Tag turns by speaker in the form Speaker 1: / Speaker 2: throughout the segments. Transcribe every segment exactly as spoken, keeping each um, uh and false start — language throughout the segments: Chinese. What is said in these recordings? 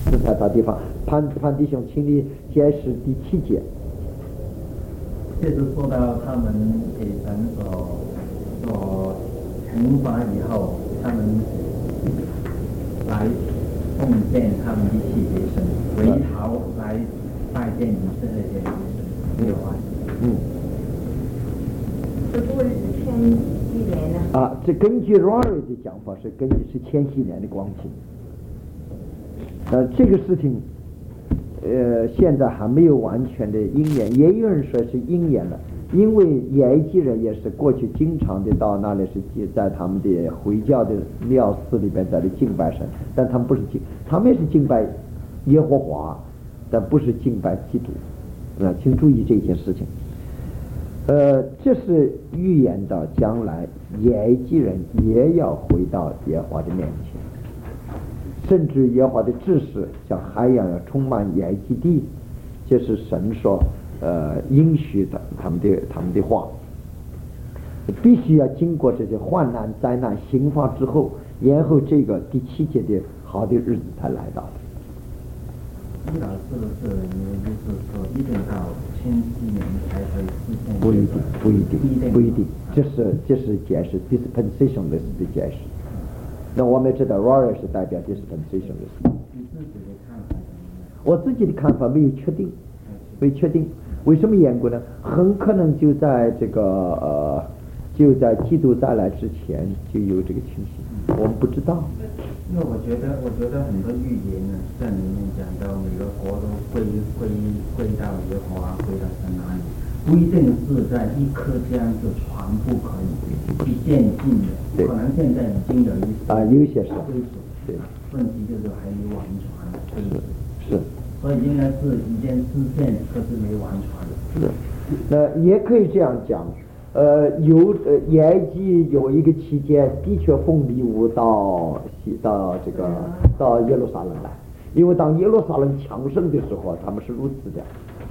Speaker 1: 是在他地方。潘潘弟兄，请你解释第七节。
Speaker 2: 就是说到他们给神所所惩罚以后，他们来奉献他们一起给神，回头来拜见以色列的神，有啊。
Speaker 1: 嗯。
Speaker 3: 这不会是千禧年呢？
Speaker 1: 啊，这根据 Rory 的讲法是根据是千禧年的光景。呃，这个事情，呃，现在还没有完全的应验，也有人说是应验了，因为埃及人也是过去经常的到那里是在他们的回教的庙寺里边在那敬拜神，但他们不是敬，他们也是敬拜耶和华，但不是敬拜基督，啊，请注意这件事情。呃，这是预言到将来埃及人也要回到耶和华的面前，甚至耶和华的志士像海洋要充满埃及地，这是神说呃应许的他们的他们的话，必须要经过这些患难灾难刑罚之后，然后这个第七节的好的日子才来到。
Speaker 2: 李老师是你就是说一定到千禧年才会实现？
Speaker 1: 不一定，不一定，不一定，这是这是解释 dispensationalist 的解释。那我们也知道 Rory 是代表 dispensationalist。
Speaker 2: 你自己的看法？
Speaker 1: 我自己的看法没有确定，没有确定。为什么严格呢？很可能就在这个呃，就在基督再来之前就有这个情形，我们不知道。
Speaker 2: 因为我觉得，我觉得很多预言呢，在里面讲到每个国都归归归到耶和华，归到神那里，不一定是在一颗这样就全部可以去渐进的，可能现在已经有一些
Speaker 1: 啊，有一些是
Speaker 2: 归属，
Speaker 1: 对，
Speaker 2: 问题就是还没完全，
Speaker 1: 是是，
Speaker 2: 所以应该是已经实现，可是没完全。
Speaker 1: 是，那也可以这样讲。呃，有呃，埃及有一个期间的确奉礼物到西到这个到耶路撒冷来，因为当耶路撒冷强盛的时候，他们是如此的。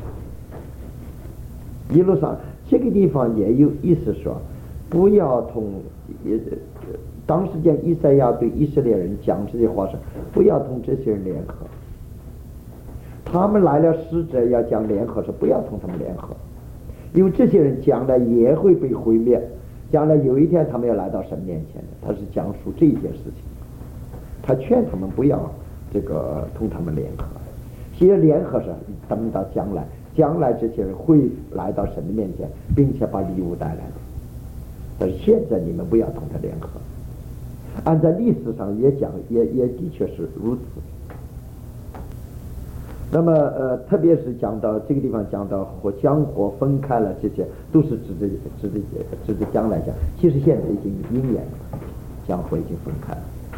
Speaker 1: 耶路撒冷这个地方也有意思说，不要同呃，当时间以赛亚对以色列人讲这些话是，不要同这些人联合。他们来了使者要讲联合，是不要同他们联合。因为这些人将来也会被毁灭，将来有一天他们要来到神面前的，他是讲述这一件事情，他劝他们不要这个同他们联合，其实联合是等到将来，将来这些人会来到神的面前，并且把礼物带来的，但是现在你们不要同他联合，按照历史上也讲，也也的确是如此。那么呃，特别是讲到这个地方，讲到火将火分开了，这些都是指着指着指着将来讲。其实现在已经应验了，将火已经分开了。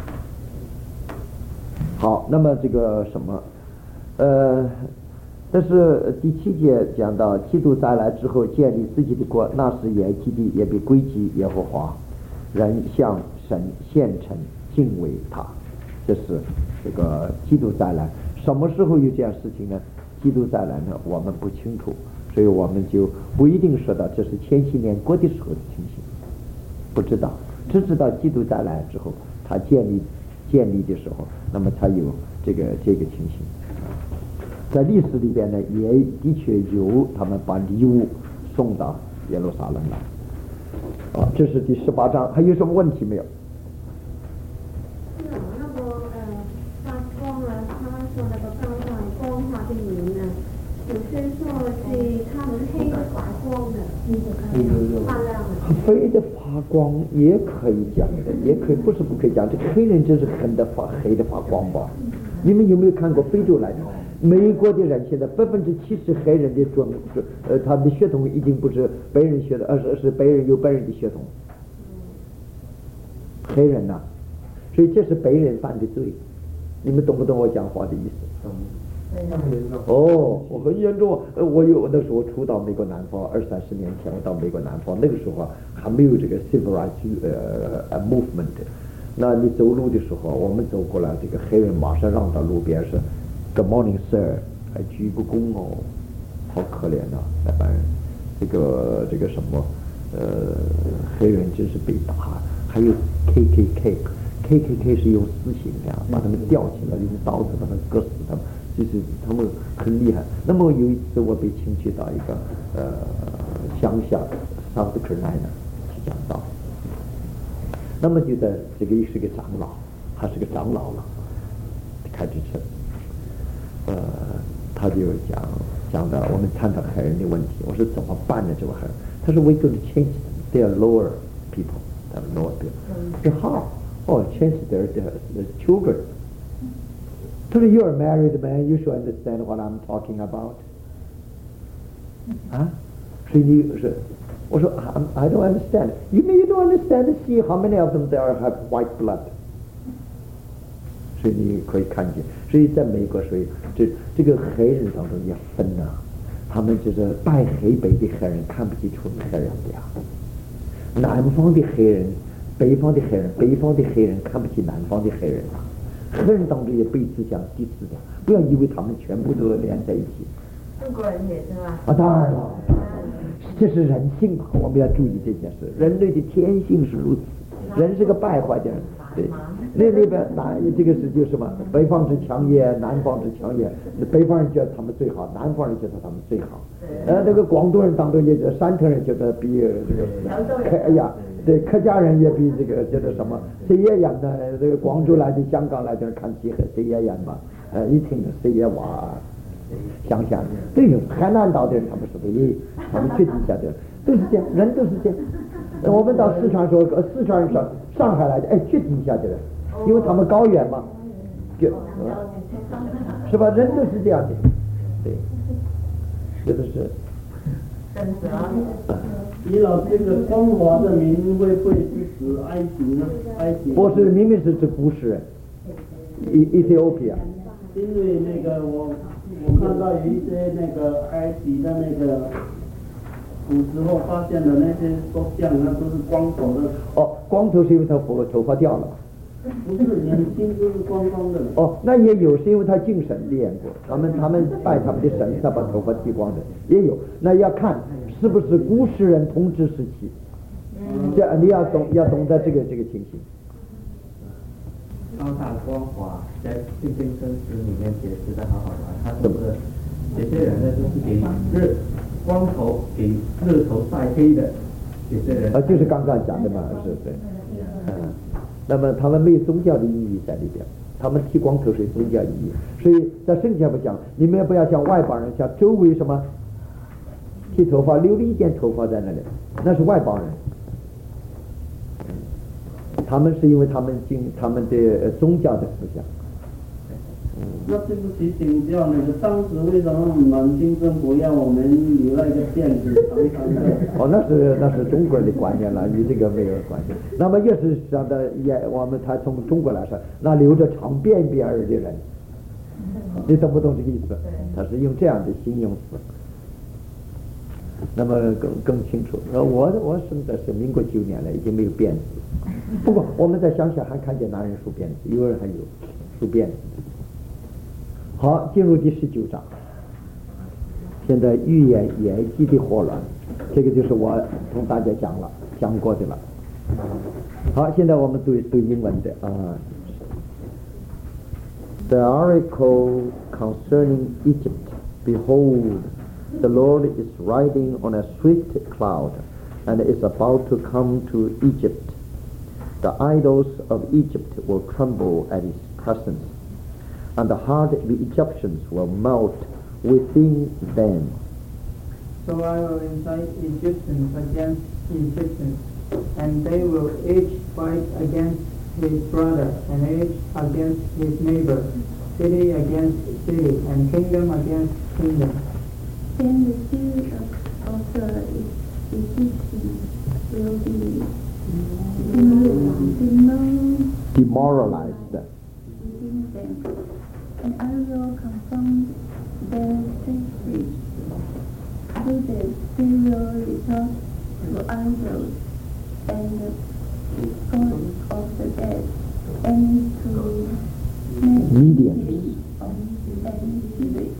Speaker 1: 好，那么这个什么，呃，但是第七节讲到基督再来之后建立自己的国，那时埃及地也被归集耶和华，人向神献呈敬畏他，这是这个基督再来。什么时候有这样事情呢？基督再来呢？我们不清楚，所以我们就不一定说到这是千禧年过的时候的情形，不知道，只知道基督再来之后，他建立建立的时候，那么才有这个这个情形。在历史里边呢，也的确有他们把礼物送到耶路撒冷来。啊，这是第十八章，还有什么问题没有？
Speaker 3: 说那个高化光化的云呢，有些说是他们黑的发光的，你就看发亮的。
Speaker 1: 黑的发光也可以讲的，也可以不是不可以讲。这个黑人就是黑的发黑的发光吧？你们有没有看过非洲来的？美国的人现在百分之七十黑人的种，呃，他们的血统已经不是白人血的，而是是白人有白人的血统。黑人呐、啊，所以这是白人犯的罪。你们懂不懂我讲话的意思？哦，我很严重。呃，我有那时候初到美国南方，二三十年前我到美国南方，那个时候还没有这个 civil rights 呃 movement。那你走路的时候，我们走过来，这个黑人马上让到路边是 Good morning sir， 还鞠个躬哦，好可怜呐、啊，那帮人。这个这个什么呃，黑人真是被打，还有 K K K。 K K K 是用私刑呀，把他们吊起来，用刀子把他们割死他们，就是他们很厉害。那么有一次我被请去到一个呃乡下 South Carolina 去讲道，那么就在这个是个长老，还是个长老了，开着车，呃，他就讲讲到我们探讨黑人的问题，我说怎么办呢？这个黑人，他说 we going to change them. They are lower people, they are lower people. 说 how? Oh, change their, their, their children. So you're a married man, you should understand what I'm talking about. 啊？所以你是，我说 I don't understand. You mean you don't understand? See how many of them there have white blood. 所以你可以看见，所以在美国，所以这这个黑人当中要分呐、啊，他们就是带黑白的黑人看不起纯黑人的呀，南方的黑人。北方的黑人，北方的黑人看不起南方的黑人啊，黑人当中也彼此相抵制的，不要以为他们全部都连在一起。
Speaker 3: 中国人也是吧？
Speaker 1: 啊，当然了，这是人性嘛，我们要注意这件事。人类的天性是如此，人是个败坏的人。对，那那边南这个是就是什么？北方是强野，南方是强野。北方人觉得他们最好，南方人觉得他们最好。呃，这个广东人当中也觉得山东人觉得比这个，哎呀。对，客家人也比这个觉得什么谁也演的，这个广州来的、香港来的看戏谁也演嘛，呃，一听谁也哇，乡下人，对有海南岛的人他们是唯一，他们最底下的都是这样，人都是这样。我们到四川说，四川人上上海来的，哎，最底下的人，因为他们高原嘛，就、呃、是吧？人都是这样的，对，这都是。
Speaker 4: 李老师，这个光华的名会不会是指埃及呢？埃及
Speaker 1: 不是，明明是指古时人，Ethiopia。
Speaker 4: 因为那个我我看到有一些那个埃及的那个古时候发现的那些塑像，那都是光头的。
Speaker 1: 哦，光头是因为他头头发掉了。
Speaker 4: 不是年轻就是光光的。
Speaker 1: 哦，那也有是因为他敬神练过，他们他们拜他们的神，他把头发剃光的也有。那要看是不是古时人统治时期，这你要懂要懂得这个这个情形。
Speaker 2: 高大光华在《信经生词》里面解释的好好玩，他说的这些人呢，就是给日光头给日头晒黑的这些人。
Speaker 1: 啊，就是刚刚讲的嘛，是对，嗯。那么他们没有宗教的意义在里边，他们剃光头是宗教意义，所以在圣经上讲，你们不要像外邦人，像周围什么剃头发留了一点头发在那里，那是外邦人。他们是因为他们经他们的、呃、宗教的思想。
Speaker 4: 那对不起，请教那个当时为什么满清政府要我们留那个辫子长长的？
Speaker 1: 哦，那是那是中国人的观念了，与这个没有关系。那么越是想的也，我们他从中国来说，那留着长辫辫儿的人，你懂不懂这个意思？他是用这样的形容词。那么更更清楚。我我生的是民国九年了，已经没有辫子。不过我们在乡下还看见男人梳辫子，有人还有梳辫子。好，进入第十九章。现在预言演技的祸乱，这个就是我同大家讲了讲过的了。好，现在我们读读英文的啊。The oracle concerning Egypt, behold, the Lord is riding on a swift cloud, and is about to come to Egypt. The idols of Egypt will tremble at his presence, and the heart of the Egyptians will melt within them.
Speaker 5: So I will incite Egyptians against Egyptians, and they will each fight against his brother, and each against his neighbor, city against city, and kingdom against kingdom.
Speaker 3: Then the spirit of, of the Egyptians will be
Speaker 1: demoralized
Speaker 3: within them, and I will confound their safety. Through them they will resort to idols and the gods of the dead, and to
Speaker 1: mediums
Speaker 3: and spirits.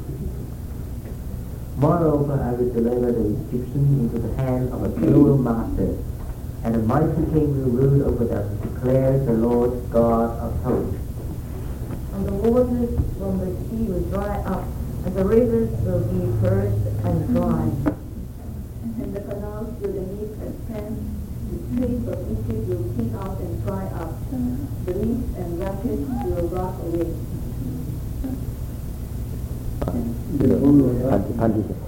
Speaker 2: Moreover, I will deliver the Egyptians into the hand of a cruel master, And a mighty king will rule over them, declares the Lord God of hosts.
Speaker 6: And the waters from the sea will dry up, and the rivers will be purged and dry.
Speaker 3: And the canals will meet and stand. The streams of Egypt will clean out and dry up. The leaves and branches will rot away.
Speaker 1: 这个潘潘弟兄。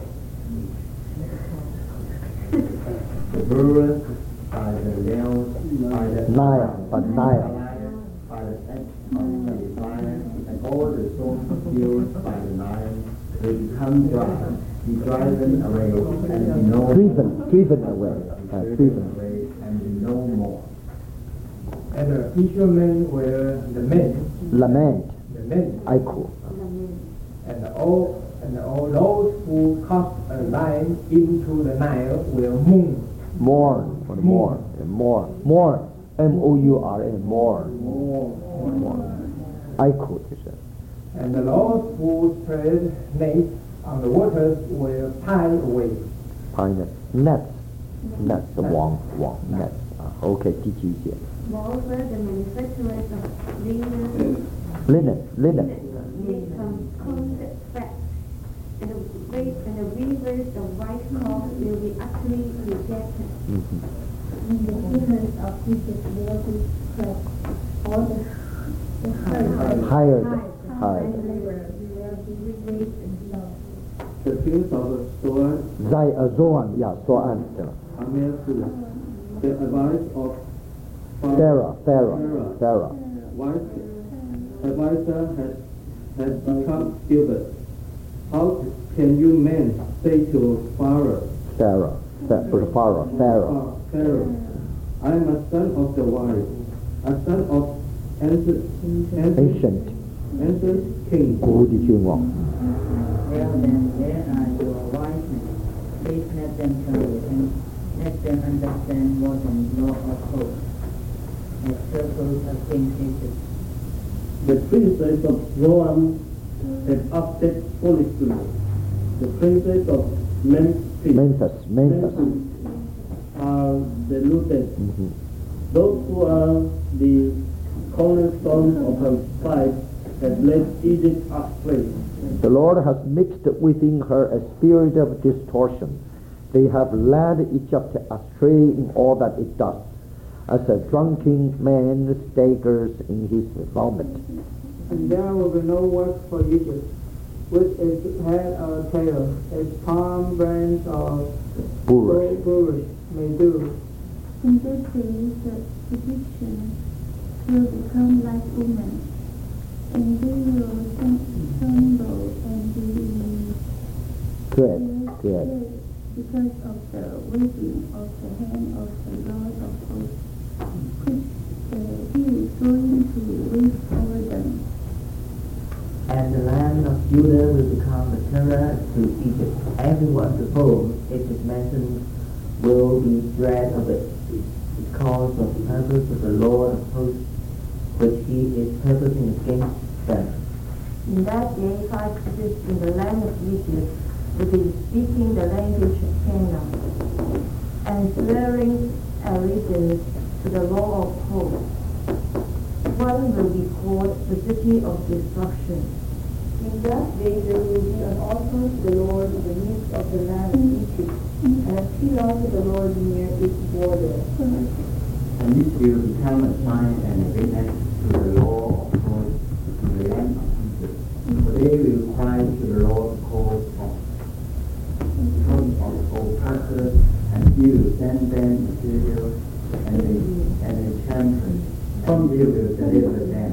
Speaker 2: The brewers by the wells, by the
Speaker 1: Nile, by Nile.
Speaker 2: by the edge of the Nile, and all the stones filled by the Nile will become dry, be driven away, and be no
Speaker 1: driven, driven away, uh, driven
Speaker 2: away, and be no more.
Speaker 7: And the fishermen will lament,
Speaker 1: lament,
Speaker 7: lament,
Speaker 1: echo.
Speaker 7: and all and all those who cast a line into the Nile will mourn.
Speaker 1: Mourn, or mourn, mourn, mourn, M O U R N, mourn, mourn. Echo 就是。
Speaker 7: And those who spread nets on the waters will pine away.
Speaker 1: Pine nets, nets 网网 nets 啊 ，OK， 第几节
Speaker 3: Moreover, the manufacturers of linen,
Speaker 1: ？Linen, linen.
Speaker 3: made from combed fat, and the great and the weavers of white cloth will be utterly rejected.
Speaker 1: 嗯哼
Speaker 3: And the humans of Egypt will be pressed. All the, the
Speaker 1: Hired,
Speaker 3: hired
Speaker 1: hired.
Speaker 3: labor will be raised and low.
Speaker 4: The kings of the sword
Speaker 1: 在呃 Zoan 呀 Zoan 对吧
Speaker 4: Amesu, the advice of
Speaker 1: Sarah, Sarah, Sarah.
Speaker 4: wise advisor has has become stupid. How can you men say to Pharaoh,
Speaker 1: Sarah, Sa- 不是 Pharaoh, Sarah.
Speaker 4: "Ah, Pharaoh, I am a son of the wise, a son of ancient, ancient,
Speaker 1: Ancient,
Speaker 4: ancient king."
Speaker 1: 古的君王。
Speaker 6: Well then, where are your wise men? Please let them tell you, and let them understand what the law of hope has circled against Egypt.
Speaker 4: The princes of Zoan have acted foolishly. The princes of Memphis,
Speaker 1: Memphis, Memphis.
Speaker 4: are deluded.
Speaker 1: 嗯哼
Speaker 4: Those who are the cornerstone of her fight have led Egypt astray.
Speaker 1: The Lord has mixed within her a spirit of distortion. They have led Egypt astray in all that it does, as a drunken man staggers in his vomit.
Speaker 5: And there will be no work for Egypt, which its head or tail, its palm branch or
Speaker 1: Bulrush.
Speaker 5: bulrush may do.
Speaker 3: In those days, the Egyptians will become like women, and they will stumble and be
Speaker 1: Good, good.
Speaker 3: because of the waving of the hand of the Lord of hosts, which uh, he is going to wave over them.
Speaker 2: And the land of Judah will become a terror to Egypt. Everyone to whom it is mentioned will be dread of it, because of the purpose of the Lord of hosts, which he is purposing against them.
Speaker 6: In that day, five cities in the land of Egypt will be speaking the language of Canaan, and swearing allegiance to the law of hosts. One will be called the city of destruction.
Speaker 3: In that day there will be an altar to the Lord in the midst of the land of Egypt, and a pillar to the Lord near its border.
Speaker 2: And this will become a sign and a witness to the law of hosts in the land of Egypt. For they will cry to the Lord because of because of oppressors, and he will send them material and a, and a champion, and he will deliver them.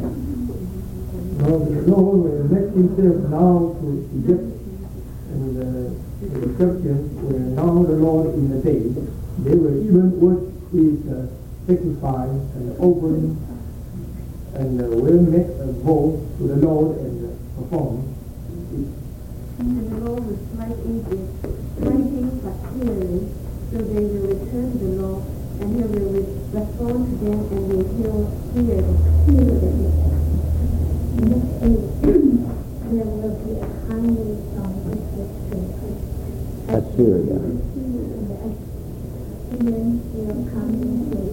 Speaker 7: Now the Lord will make himself known to Egypt, and uh, the Egyptians will know the Lord in the day. They will even worship his uh, sacrifice and offering, and uh, will make a vow to the Lord and uh, perform it.
Speaker 3: And the Lord will smite Egypt, smiting but clearly, so they will return to the Lord, and he will respond to them and will heal heal heal them. In this age, there will be a kindness from Egypt to
Speaker 1: Assyria.
Speaker 3: and the Assyrians will come into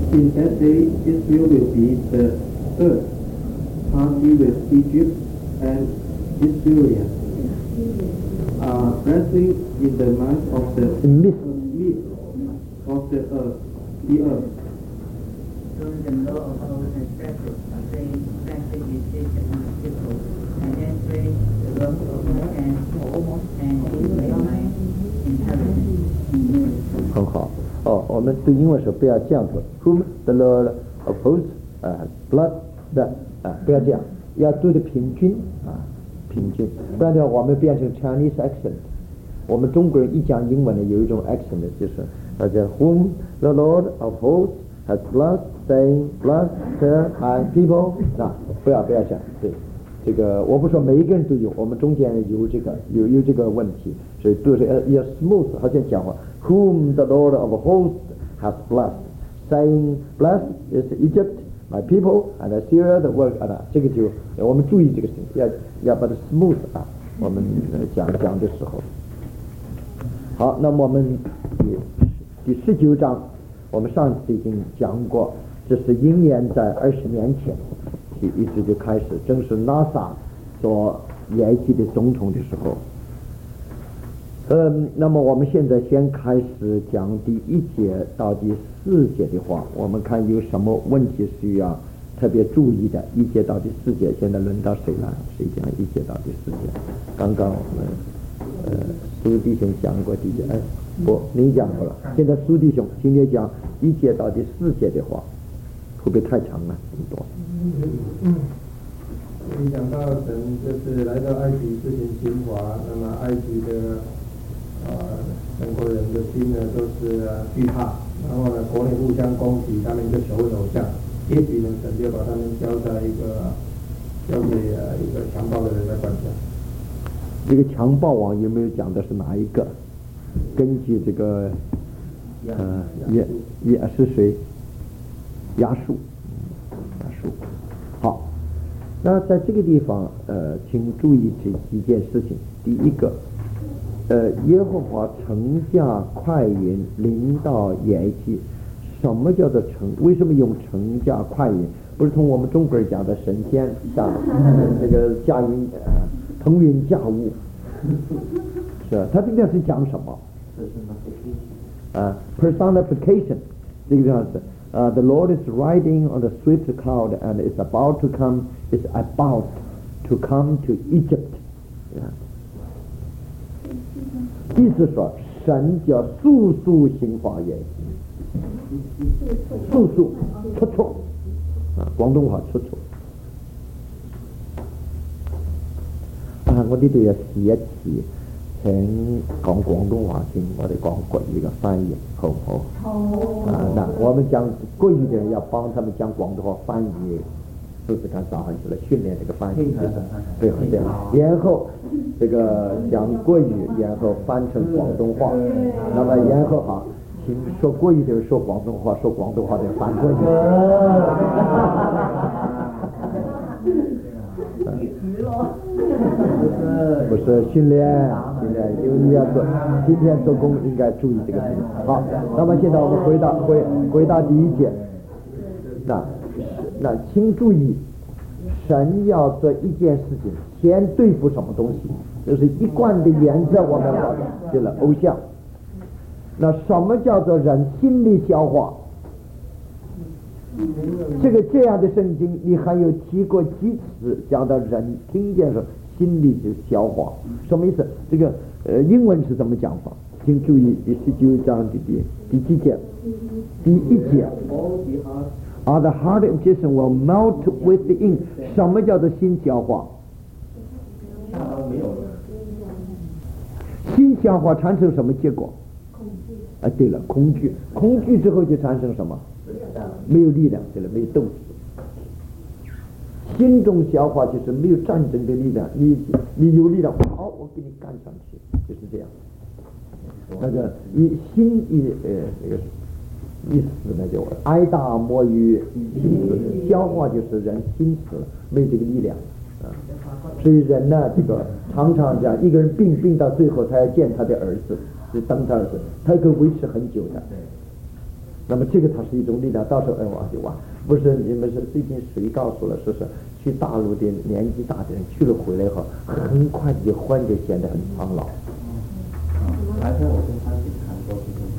Speaker 7: In that day, Israel will be the third party with Egypt and Assyria, uh, blessing in the month of the
Speaker 1: midst
Speaker 7: midst of the earth, the earth.
Speaker 2: So the Lord of hosts has blessed, saying, blessed is Jacob my people, and then praise the work of my hands, and Israel my inheritance.
Speaker 1: 很好。哦，我们读英文时候不要这样做 ，whom the Lord of hosts 啊、blessed 的啊，不要这样，要读的平均啊，平均，不然的话我们变成 Chinese accent。我们中国人一讲英文呢，有一种 accent 就是大家 whom the Lord of hosts has blessed, saying blessed my people， 那不要不要这样，对。这个我不说每一个人都有，我们中间有这个有有这个问题，所以都是要要 smooth， 好像讲话 ，whom the Lord of hosts has blessed, saying blessed is Egypt, my people, and Assyria the work 啊，这个就我们注意这个事情，要要把它 smooth 啊，我们讲讲的时候。好，那么我们第第十九章，我们上次已经讲过，这是应验在二十年前。一直就开始，正是拉萨做埃及的总统的时候。嗯，那么我们现在先开始讲第一节到第四节的话，我们看有什么问题需要特别注意的。一节到第四节，现在轮到谁了？谁讲一节到第四节？刚刚我们呃苏弟兄讲过第一节，哎，不，您讲过了。现在苏弟兄今天讲一节到第四节的话，会不会太长了？这么多？
Speaker 7: 嗯，一讲到神就是来到埃及施行刑罚，那么埃及的呃整个人的心呢都是、呃、惧怕，然后呢国内互相攻击，他们就求偶像，也许呢神就把他们交在一个交给呃一个强暴的人来管辖。
Speaker 1: 这个强暴王有没有讲的是哪一个？根据这个呃也也是谁？亚述。好，那在这个地方，呃，请注意这几件事情。第一个，呃，耶和华乘驾快云临到埃及。什么叫做乘？为什么用乘驾快云？不是从我们中国人讲的神仙驾这个驾云呃腾云驾雾，是吧？他这个是讲什么？啊 ，personification， 这个地方是。Uh, the Lord is riding on the swift cloud and is about to come, is about to come to Egypt. 意思说，神叫速速刑罚埃及，速速出出啊，广东话出出啊，我呢度有試一次。請講廣東話先，我哋講國語嘅翻譯，好唔好？好。啊，那我們講國語的人要幫他們講廣東話翻譯，試試看早上起來訓練這個翻譯。對對。然後這個講國語，然後翻成廣東話，那麼然後哈，請說國語的人說廣東話，說廣東話的人翻國語。不是训练，训练，因为你要做，今天做工应该注意这个事情。好，那么现在我们回到回回到第一节，那那请注意，神要做一件事情，先对付什么东西，就是一贯的原则，我们搞的，对了，偶像。那什么叫做人心理消化？这个这样的圣经，你还有提过几次讲到人听见说心里就消化，什么意思？这个呃英文是怎么讲法？请注意第十九章的第第几节？第一节。Are the heart of Jason will melt within？ 什么叫做心消化？心消化产生什么结果？啊，对了，恐惧，恐惧之后就产生什么？没有力量，对了，没有斗志。心中消化就是没有战争的力量，你你有力量，好，我给你干上去，就是这样。那个你心一呃那个一死呢就挨打摸鱼，心死，消化就是人心死了，没有这个力量啊。所以人呢，这个常常讲，一个人病病到最后，他要见他的儿子，就等他儿子，他可以维持很久的。 那么这个它是一种力量，到时候哎哇就哇，不是你们是最近谁告诉了，说是去大陆的年纪大的人去了回来后，很快就忽然就显得很苍老。
Speaker 2: 而且我跟他去看过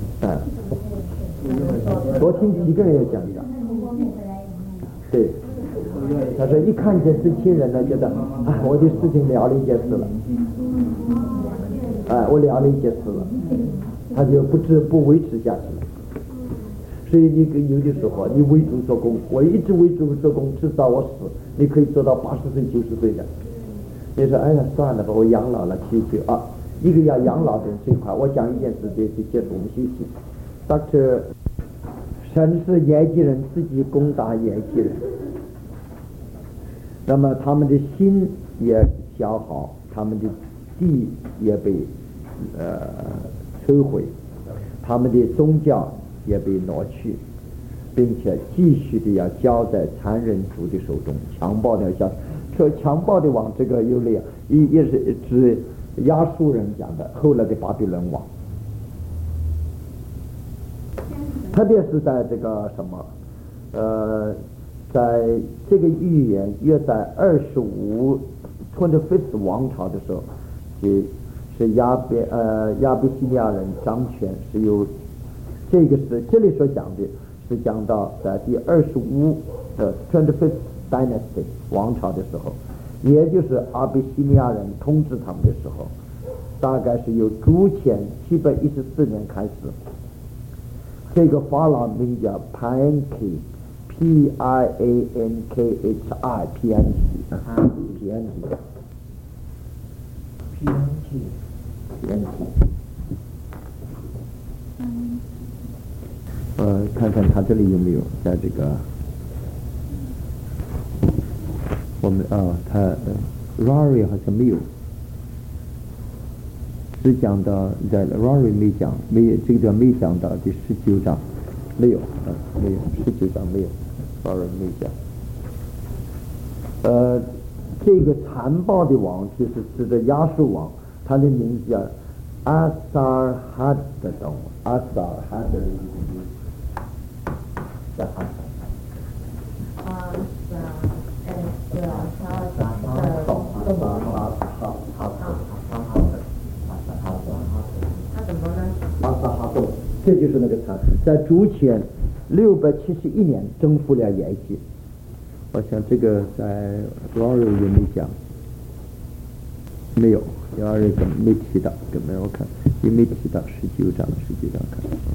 Speaker 2: 这个，
Speaker 1: 嗯，昨天几个人也讲讲，对，他说一看见是亲人呢，觉得啊，我的事情了了一件事了，哎，我了了一件事了，他就不知不维持下去了。所以你有的时候你为主做工，我一直为主做工，直到我死，你可以做到八十岁九十岁的。你说哎呀算了吧，我养老了七十岁啊，一个要养老的人最快。我讲一件事就就结束我们休息。Doctor 神是埃及人自己攻打埃及人，那么他们的心也消耗，他们的地也被呃摧毁，他们的宗教也被挪去，并且继续的要交在残忍族的手中，强暴的像说强暴的王，这个有两一也是指亚述人讲的后来的巴比伦王，特别是在这个什么呃在这个预言约在二十五 twenty fifth 王朝的时候，是是亚比呃亚比西利亚人掌权，是由这个是这里所讲的是讲到在第二十五的 twenty fifth dynasty 王朝的时候，也就是阿比西利亚人统治他们的时候，大概是由主前七百一十四年开始，这个法老名叫 Pankhi P I A N K H I P N K P N K P N K P N K 呃，看看他这里有没有在这个我们啊，他、呃、Rory 好像没有，只讲到在 Rory 没讲，没有这个没讲到第十九章，没有，啊，没有十九章没有 ，Rory 没讲。呃，这个残暴的王就是指的亚述王，他的名字叫阿萨尔哈德东，阿萨尔哈德。在哈
Speaker 6: 啊，是啊，哎，对啊，他他
Speaker 1: 好，好，好，好，好，
Speaker 6: 他怎么呢？
Speaker 1: 阿萨哈洞，这就是那个残，在主前六百七十一年征服了埃及。我想这个在 Rory 也没讲，没有 ，Rory 根本没提到，根本我看也没提到十九章，十九章看。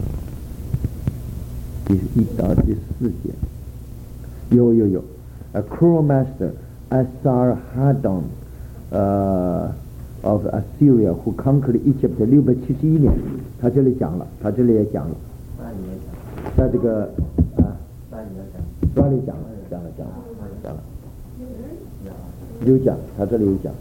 Speaker 1: 第一到第四节，有有有 ，A cruel master Esarhaddon， 呃、uh, ，of Assyria who conquered Egypt 六百七十一年，他这里讲了，他这里也讲了，在这个啊，哪里讲了，讲了讲了讲了，有讲，他这里有讲。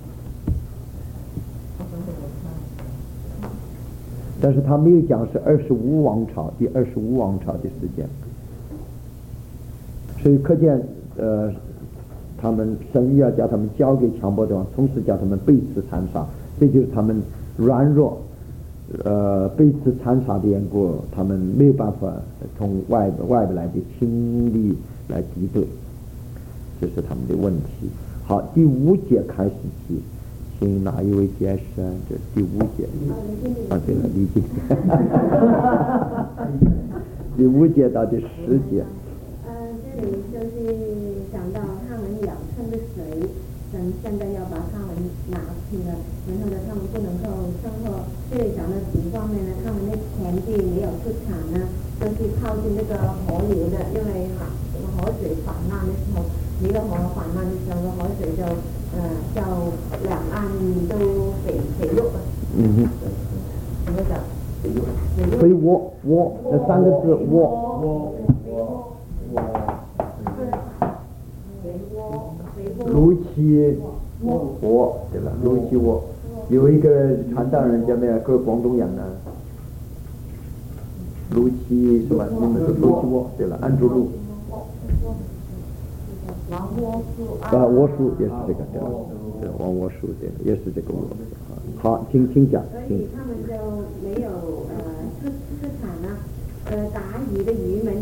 Speaker 1: 但是他没有讲是二十五王朝，第二十五王朝的时间，所以可见，呃，他们神要叫他们交给强暴的王，同时叫他们被此残杀，这就是他们软弱，呃，被此残杀的缘故，他们没有办法从外外边来的轻力来敌对，这是他们的问题。好，第五节开始起。请哪一位解释啊？这第五节啊，对了，理解。第五节到第十节。
Speaker 3: 呃，这里就是讲到他们养生的水，神现在要把他们拿去了，然后呢，他们不能够生活。这里讲的几方面呢，他们的田地没有出产呢，就是靠近那个河流的，因为哈，河水泛滥的时候，一个河泛滥的时候，河水就。呃，叫两岸都肥肥肉了。
Speaker 1: 嗯哼。
Speaker 3: 怎么讲？
Speaker 1: 肥沃沃，这三个字沃。
Speaker 2: 沃沃沃。
Speaker 3: 肥沃肥沃。
Speaker 1: 如期沃，对吧？如期沃，有一个传道人叫咩？跟广东人呢。如期什么？你们是如期沃，对了，安竹路。
Speaker 6: 王窝树
Speaker 1: 啊，窝树也是这个，对吧？对，王窝树对，也是这个窝。好，请请讲。
Speaker 3: 所以他们就没有呃出出产呢，呃打鱼的鱼没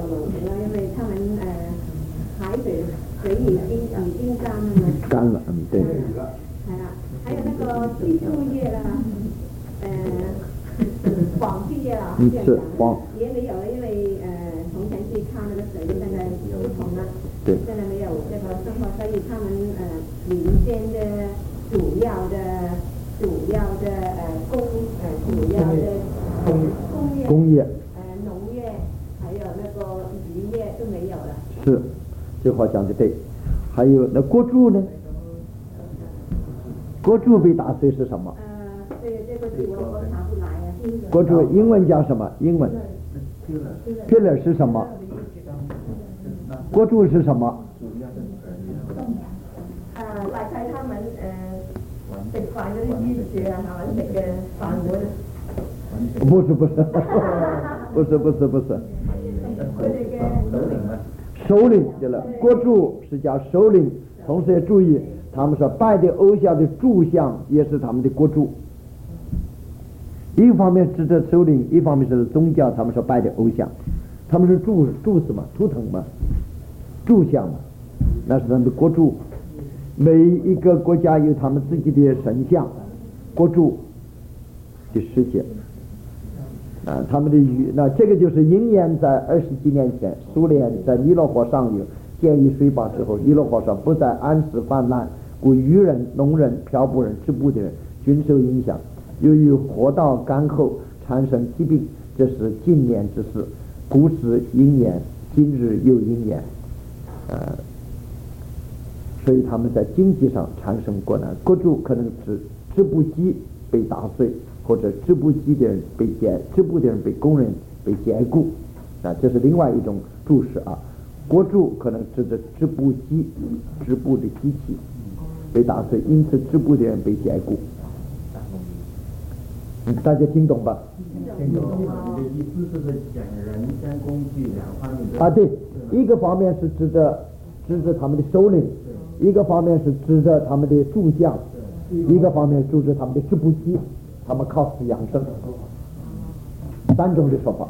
Speaker 3: 农田了，因为他们呃海水水已经已经干了嘛。
Speaker 1: 干了，嗯，对。
Speaker 3: 系啦，还有那个制作业啦，呃，纺织业啦，
Speaker 1: 嗯
Speaker 3: 这样
Speaker 1: 是
Speaker 3: 讲也没有了，因为呃从前去看那个水现在不同了，
Speaker 1: 对，
Speaker 3: 现在没有这个生活，所以他们呃民间的主要的主要的呃工呃主要的工业
Speaker 1: 工业
Speaker 3: 呃农业还有那个渔业都没有了。
Speaker 1: 是，这话讲的对。还有那国柱呢？国柱被打碎是什么？
Speaker 3: 呃，对，这个是我我查不来啊。
Speaker 1: 国柱英文叫什么？英文 pillar 是什么？国柱是什么？
Speaker 6: 呃，大概他们呃食飯嗰啲支柱啊，係咪食嘅飯碗？
Speaker 1: 不是不是，不是不是不是。
Speaker 6: 佢哋嘅
Speaker 1: 首领对了，国柱是叫首领，同时也注意，他们说拜的偶像的柱像也是他们的国柱。一方面指着首领，一方面是宗教，他们说拜的偶像，他们是柱柱子嘛，图腾嘛，柱像嘛，那是他们的国柱。每一个国家有他们自己的神像、国柱的世界。啊，他们的语，那这个就是应验在二十几年前，苏联在尼罗河上游建立水坝之后，尼罗河上不再按时泛滥，故渔人、农人、漂泊人、织布的人均受影响。由于河道干涸，产生疾病，这是近年之事，古时应验，今日又应验。呃，所以他们在经济上产生困难，国柱可能是织布机被打碎。或者织布机的人被解，织布的人被工人被解雇，啊，这是另外一种注释啊。国柱可能指的织布机，织布的机器被打碎，因此织布的人被解雇。嗯，大家听懂吧？
Speaker 2: 听懂。你的意思是讲人跟工具两方面的。
Speaker 1: 啊，对，一个方面是指着指着他们的首领，一个方面是指着他们的柱像，一个方面指着他们的织布机。他们靠此养生，三种的说法。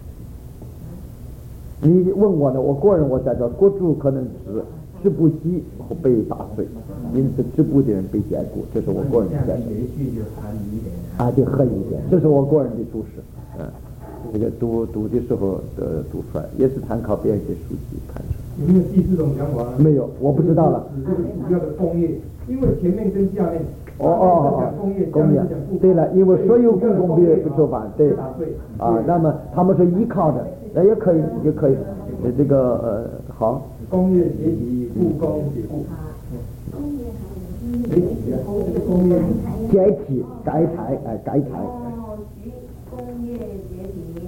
Speaker 1: 你问我呢？我个人我在这国柱可能指织布机被打碎，因此织布的人被解雇，这是我个人的解释。啊，就合一点，这是我个人的注释。嗯，这个读读的时候呃读出来，也是参考别人的书籍看出来。
Speaker 7: 有没有第四种想法？
Speaker 1: 没有，我不知道了。
Speaker 7: 指这个主要的工业，因为前面跟下面。
Speaker 1: 哦哦哦，工业，对了，因为所有公共别不受反对啊，那么他们是依靠的，那也可以，也可以，这个呃好。
Speaker 7: 工业解体，故工解故。解体啊，工业
Speaker 1: 解体，改裁，哎，改裁。
Speaker 6: 哦，工业解体，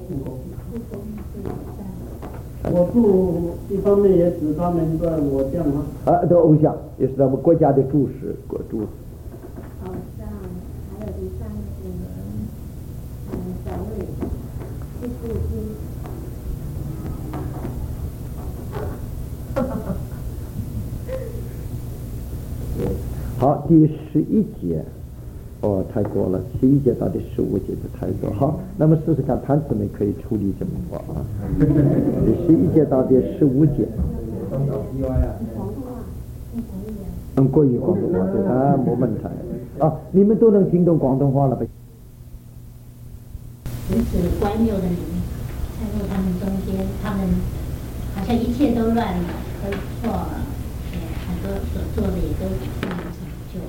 Speaker 4: 我住一方面也指他们的偶像啊。
Speaker 1: 啊，的偶像也是咱们国家的注释，国注。
Speaker 3: 偶像，还有第三个是嗯首领，织布机。
Speaker 1: 好，第十一节，哦，太多了，十一节到第十五节就太多。好，那么试试看，潘姊妹可以处理这么多啊。第十一节到第十五节。嗯，国语广东话对啊，没问题啊，你们都能听懂广东话了吧？
Speaker 8: 如此乖谬的你参入他们中间，他们好像一切都乱了，都错了，也很多所做的也都不能成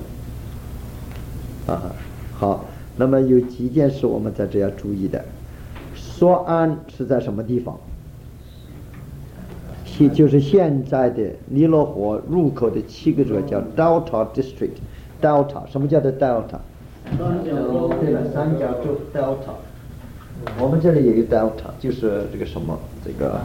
Speaker 8: 就。
Speaker 1: 啊，好，那么有几件事我们在这要注意的。索安是在什么地方？现就是现在的尼罗河入口的七个州叫 Delta District。Delta 什么叫做 Delta？ 对了，三角洲 Delta。我们这里也有 Delta， 就是这个什么这个，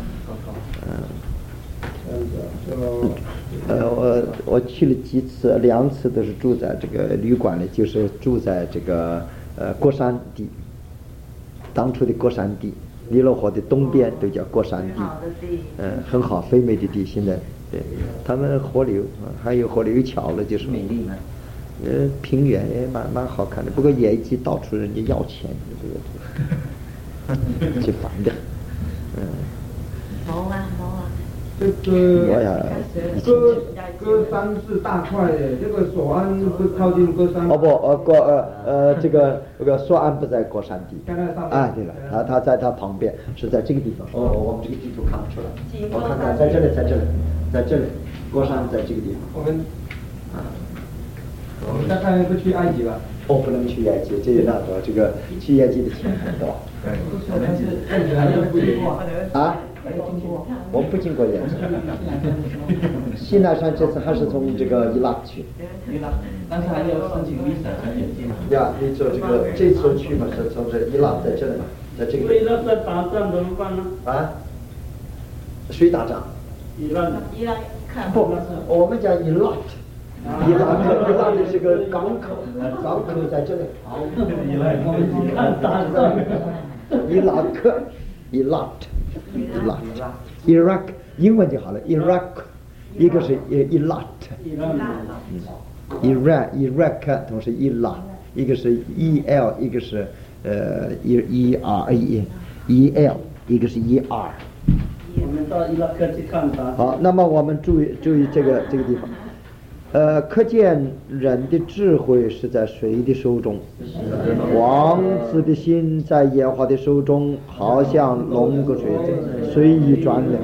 Speaker 1: 嗯，呃，我我去了几次，两次都是住在这个旅馆里，就是住在这个呃过山地，当初的过山地。尼罗河的东边都叫过山地，嗯，很好，肥美的地。现在，对，他们河流还有河流有桥了，就是
Speaker 2: 美丽吗？
Speaker 1: 呃，平原也蛮蛮好看的，不过业绩到处人家要钱，这个这个，挺烦的，嗯。
Speaker 6: 冇啊冇啊。
Speaker 7: 这个歌歌山是大块的，这个索安不靠近歌山。
Speaker 1: 哦不，呃过呃呃这个这个索安不在过山地。啊对了，他他在他旁边是在这个地方。哦，我们这个地图看不出来。我看看，在这里，在这里，在这里，过山在这个地方。
Speaker 7: 我们啊，我们再看不去埃及吧。
Speaker 1: 哦，不能去埃及，这那多，这个去埃及的钱很多。啊？我们不经过埃及。西奈山这次还是从这个伊拉克去。
Speaker 2: 伊拉克，但是还要申请 visa 才能进。
Speaker 1: 呀，你说这个这次去嘛是从这伊拉克在这里嘛，在这个。
Speaker 4: 伊拉克打仗怎么办呢？
Speaker 1: 啊？谁打仗？
Speaker 4: 伊拉克。
Speaker 6: 伊拉克。
Speaker 1: 不，我们讲伊拉克。伊拉克，伊拉克是个港口，港口在这里。好，伊拉克，打仗。伊拉克，伊拉克，伊拉克，伊拉克，英文就好了。伊拉克，一个是伊拉克，伊拉伊拉克，同时伊拉，一个是 E L， 一个是呃 E E R E E L， 一个是 E R。
Speaker 4: 我们到伊拉克去看他。
Speaker 1: 好，那么我们注意注意这个这个地方。呃，可见人的智慧是在谁的手中？王子的心在耶和华的手中，好像龙个水随意转流。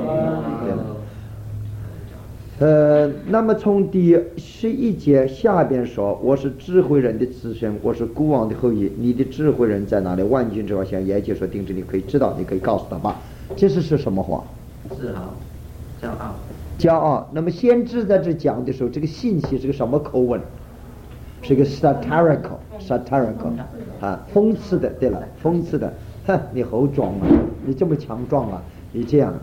Speaker 1: 呃，那么从第十一节下边说，我是智慧人的子孙，我是孤王的后裔。你的智慧人在哪里？万军之王向耶和华说定旨，你可以知道，你可以告诉他吧。这是是什么话？
Speaker 2: 自豪，骄傲。
Speaker 1: 骄傲。那么先知在这讲的时候，这个信息是个什么口吻？是个 satirical satirical 啊，讽刺的。对了，讽刺的。哼，你好壮啊，你这么强壮啊，你这样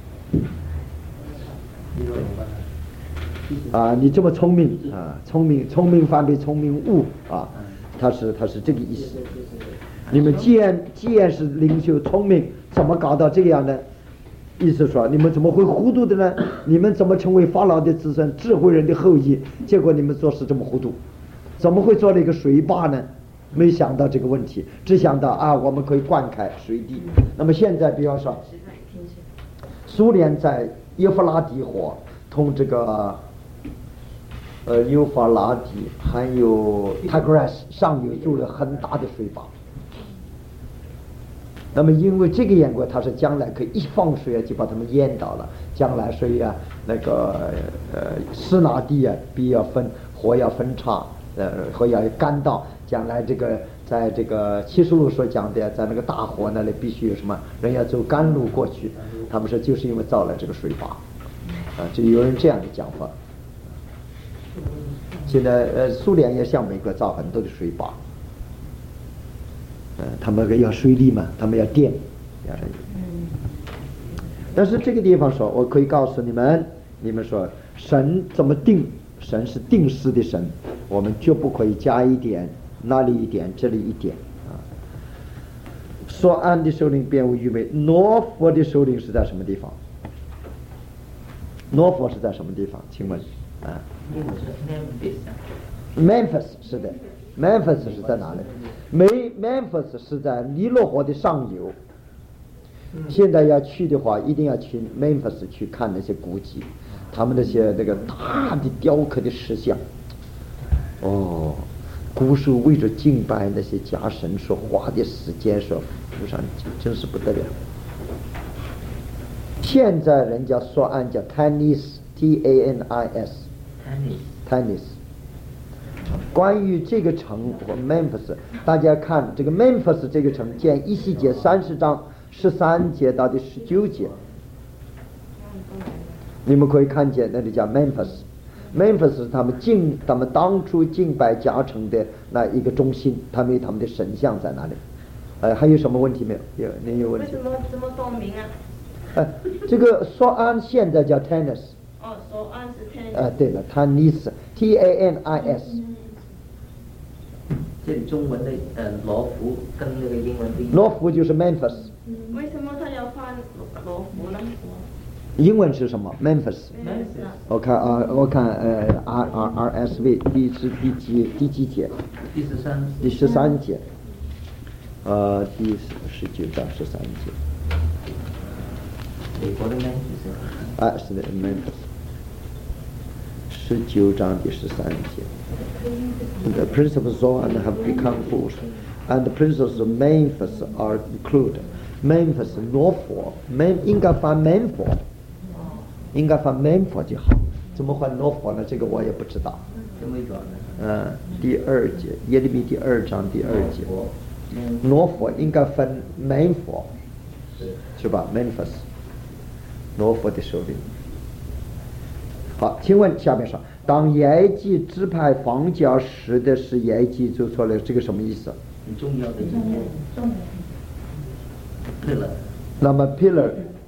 Speaker 1: 啊，啊，你这么聪明啊，聪明聪明反被聪明误啊，他是他是这个意思。你们既然既然是领袖聪明，怎么搞到这个样呢？意思说，你们怎么会糊涂的呢？你们怎么成为法老的子孙、智慧人的后裔？结果你们做事这么糊涂，怎么会做了一个水坝呢？没想到这个问题，只想到啊，我们可以灌溉水地。那么现在，比方说，苏联在幼发拉底河同这个呃幼发拉底还有 Tigris 上游筑了很大的水坝。那么因为这个缘故，它是将来可以一放水啊，就把它们淹倒了。将来水啊，那个呃施拿地啊，必要分火要分叉，呃火要干燥。将来这个在这个启示录所讲的，在那个大火那里必须有什么人要走甘露过去。他们说就是因为造了这个水坝，啊，就有人这样的讲法。现在呃苏联也向美国造很多的水坝。呃，他们要水利嘛，他们要电，要什么？但是这个地方说，我可以告诉你们，你们说神怎么定？神是定时的神，我们绝不可以加一点，那里一点，这里一点啊。索安的首领变为愚昧，挪佛的首领是在什么地方？挪佛是在什么地方？请问啊 ？Memphis 是的。Memphis 是在哪里？美 Memphis 是在尼罗河的上游。现在要去的话，一定要去 Memphis 去看那些古迹，他们那些那个大的雕刻的石像。哦，古时候为着敬拜那些假神所花的时间所付上，真是不得了。现在人家说按叫 Tanis T A N I S Tanis。关于这个城和 Memphis， 大家看这个 Memphis 这个城，见一细节三十章十三节到第十九节，你们可以看见那里叫 Memphis。Memphis 是他们敬他们当初敬拜加城的那一个中心，他们有他们的神像在那里。呃，还有什么问题没有？有，你有问题？
Speaker 6: 为什么这么多名啊？
Speaker 1: 呃，这个索安现在叫 Tanis。
Speaker 6: 哦，索安是 Tanis。
Speaker 1: 呃，对了 ，Tanis T A N I S。
Speaker 2: 这里中文的呃罗浮跟那个英文的
Speaker 1: 罗浮就是 Memphis。
Speaker 6: 为什么他要翻罗浮呢？
Speaker 1: 英文是什么 ？Memphis。我看啊，我看呃 R R R S V 第是第几第几节？
Speaker 2: 第十三。
Speaker 1: 第十三节。呃，第十九到十三节。
Speaker 2: 美国的 Memphis
Speaker 1: 啊，是的 ，Memphis， 十九章第十三节。The principles of Zoan have become fools, and the principles of Memphis are included. Memphis 罗佛 ，Mem 应该翻 Memphis， 应该翻 Memphis 就好。怎么翻罗佛呢？这个我也不知道。
Speaker 2: 这么远呢？
Speaker 1: 嗯，第二节，耶利米第二章第二节，罗佛应该分 Memphis， 是吧 ？Memphis， 罗佛的首领。好，请问下面说，当耶基支派房角石的是耶基做错了，这个什么意思？
Speaker 2: 很重要的一点。pillar。
Speaker 1: 那么 pillar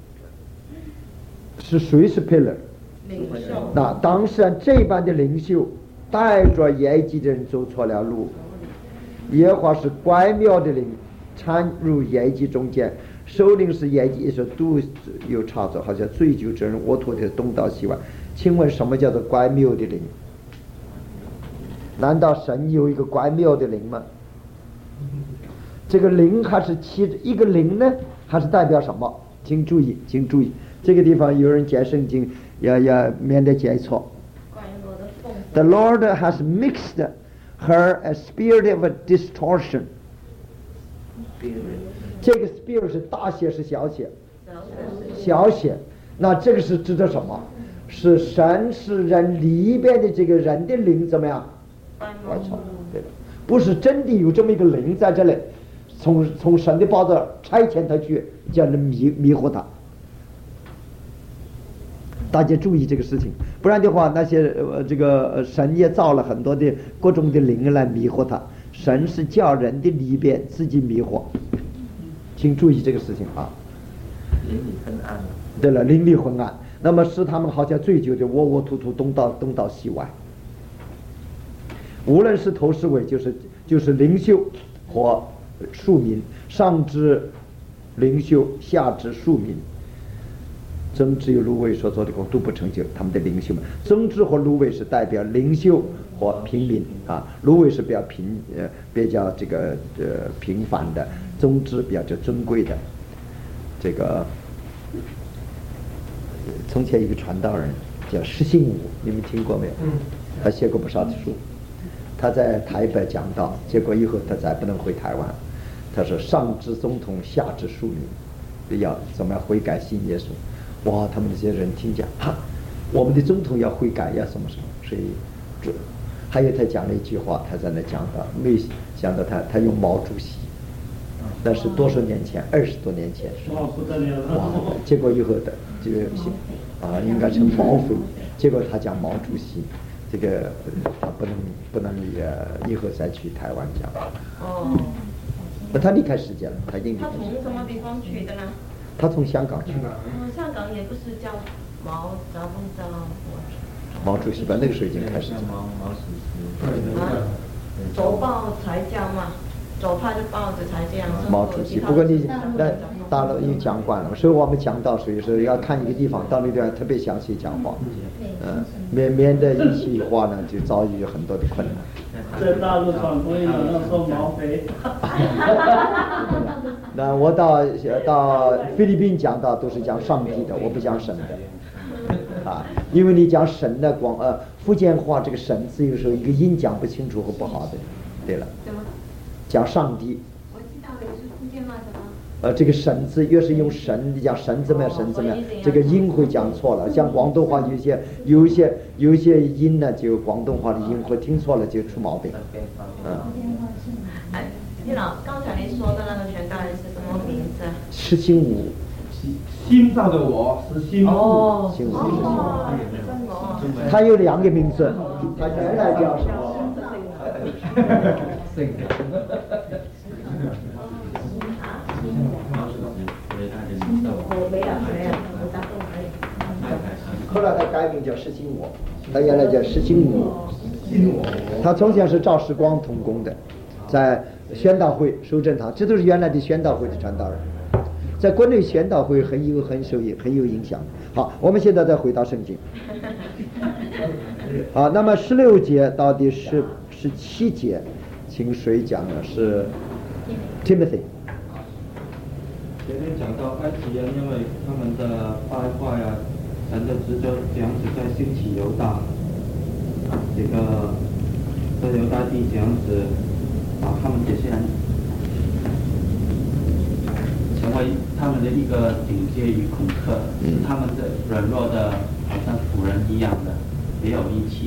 Speaker 1: 是谁是 pillar？
Speaker 6: 领袖。
Speaker 1: 那当时这般的领袖带着耶基的人走错了路，耶和华是乖妙的灵掺入耶基中间，首领是耶基，也说都有差错，好像醉酒之人我吐的东到西歪。请问什么叫做乖谬的灵？难道神有一个乖谬的灵吗？这个灵还是其一个灵呢，还是代表什么？请注意，请注意，这个地方有人解圣经，要要免得解错。The Lord has mixed her a spirit of a distortion。这个 spirit 是大写是小写？小写。那这个是指的什么？是神是人里边的这个人的灵怎么样？外超，对的，不是真的有这么一个灵在这里，从从神的宝座差遣他去，叫人迷迷惑他。大家注意这个事情，不然的话，那些呃这个、呃、神也造了很多的各种的灵来迷惑他。神是叫人的里边自己迷惑，请注意这个事情啊。
Speaker 2: 灵里昏暗。
Speaker 1: 对了，灵里昏暗，那么使他们好像醉酒的窝窝突突东到东到西歪。无论是头是尾，就是就是领袖或庶民，上至领袖，下至庶民。曾知有芦苇所做的工都不成就，他们的领袖们。曾知和芦苇是代表领袖或平民啊，芦苇是比较平呃比较这个呃平凡的，曾知比较这尊贵的。这个从前一个传道人叫施信武，你们听过没有？嗯，他写过不少的书。他在台北讲道，结果以后他再不能回台湾。他说上至总统，下至庶民，要怎么样悔改信耶稣。哇，他们这些人听讲啊，我们的总统要悔改，要什么什么，所以这还有他讲了一句话，他在那讲到，没想到他他用毛主席，那是多少年前，二十多年前，
Speaker 4: 哇不得了了，
Speaker 1: 哇，结果以后的这个啊应该成毛匪，结果他讲毛主席，这个他不能不能呃以后再去台湾讲。
Speaker 6: 哦。
Speaker 1: 那他离开世界了，他已经。
Speaker 6: 他从什么地方去的呢？
Speaker 1: 他从香港去的。
Speaker 6: 嗯，香港也不是叫毛扎不扎
Speaker 1: 毛主席吧，那个时候已经开始讲。
Speaker 2: 毛毛主席。
Speaker 6: 啊，走报才这样嘛，走派的报纸才这样。
Speaker 1: 毛主席，不过你那大陆已经讲惯了，所以我们讲到，所以说要看一个地方，到那地方特别详细讲话，嗯，免免得一席话呢，就遭遇很多的困难。
Speaker 4: 在大陆传播一种要说毛肥。
Speaker 1: 那我到到菲律宾讲到都是讲上帝的，我不讲神的，啊，因为你讲神的光呃福建话这个神字有时候一个音讲不清楚和不好的，对了，讲上帝。
Speaker 3: 我知道的是福建话的吗？
Speaker 1: 呃，这个神字越是用神，你讲神怎么样，神怎么样，这个音会讲错了。像广东话有一些有一些有一些音呢，就广东话的音会听错了就出毛病。嗯。
Speaker 6: 哎，你老刚才你说的那个传道人是什么名字？
Speaker 1: 施心武。
Speaker 9: 心脏的我是心
Speaker 6: 哦，
Speaker 1: 心武。
Speaker 6: 哦，
Speaker 1: 他有两个名字，他原来叫什么？
Speaker 2: 姓。
Speaker 1: 后来他改名叫施心我，他原来叫施心武。他从前是赵世光同工的，在宣道会守正堂，这都是原来的宣道会的传道人，在国内宣道会很有很受很有影响。好，我们现在再回到圣经。好，那么十六节到第十十七节，请谁讲呢？是 Timothy。
Speaker 10: 前面讲到埃及人，因为他们的败坏啊，神的旨就这样子在兴起犹大，这个这犹大地这样子把他们这些人成为他们的一个警戒与恐吓，使他们的软弱的好像仆人一样的，没有力气。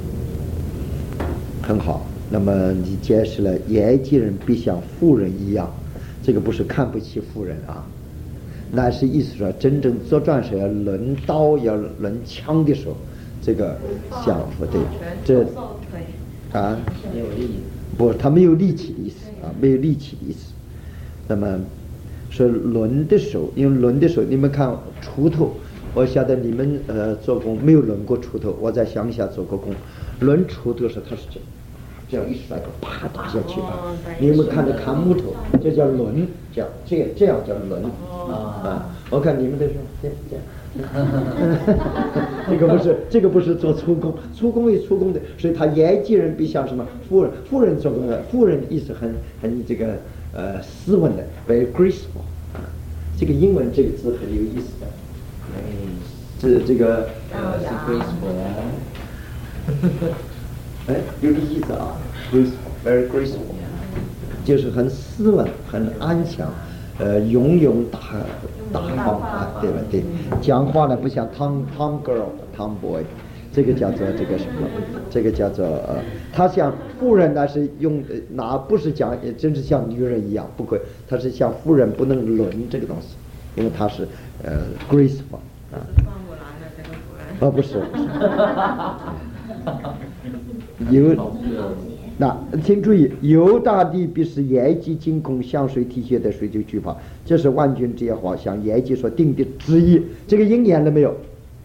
Speaker 1: 很好，那么你解释了埃及人必像妇人一样，这个不是看不起妇人啊，那是意思说真正作战时要抡刀要抡枪的时候，这个像不对，这啊
Speaker 10: 没有力，
Speaker 1: 不，他没有力气的意思啊，没有力气的意思。那么说抡的时候，因为抡的时候，你们看锄头，我晓得你们呃做工没有抡过锄头，我在乡下做过工，抡锄头的时候它是这样。这样一甩，啪打下去啊！你们看着砍木头，这叫抡，这样这样这样叫抡啊！我看你们都是这样这样，这个不是这个不是做粗工，粗工有粗工的，所以他埃及人比像什么妇人，妇人做工的，妇人意思很很这个呃斯文的 ，very graceful 啊。这个英文这个字很有意思的，嗯，这这个呃是 graceful 啊。哎，有个意思啊 ，graceful, very graceful， 就是很斯文、很安详，呃，雍容大大方啊，对了对，讲话呢不像 tom tom girl tom boy， 这个叫做这个什么，这个叫做呃，他像妇人呢是用拿不是讲，真是像女人一样，不可，他是像妇人不能抡这个东西，因为他是呃 graceful 啊，哦不是。犹那请注意，犹大地必是埃及惊恐，向谁提携的谁就惧怕，这是万军之耶和华向埃及所定的旨意。这个应验了没有？